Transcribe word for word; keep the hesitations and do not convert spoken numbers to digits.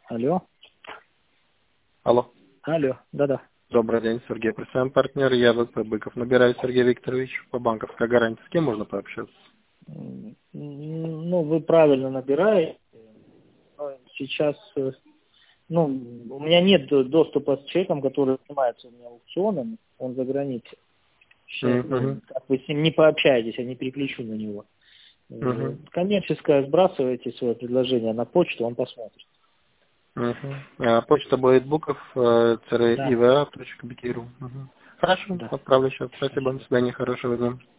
Алло. Алло. Алло, да-да. Добрый день, Сергей, представляем партнер, я ВП Быков. Набираю Сергей Викторович по банковской гарантии. С кем можно пообщаться? М, Ну, вы правильно набираете. Но сейчас, э, ну, у меня нет до- доступа с человеком, который занимается у меня аукционами, он за границей. Сейчас, ну, Угу. как вы с ним не пообщаетесь, я не переключу на него. Э, Угу. Коммерческое, сбрасывайте свое предложение на почту, он посмотрит. Угу. А, почта будет буков Да, ива точка бт точка ру. Угу. Хорошо, да. отправлю сейчас. Спасибо, до Спасибо. свидания, хорошего дня.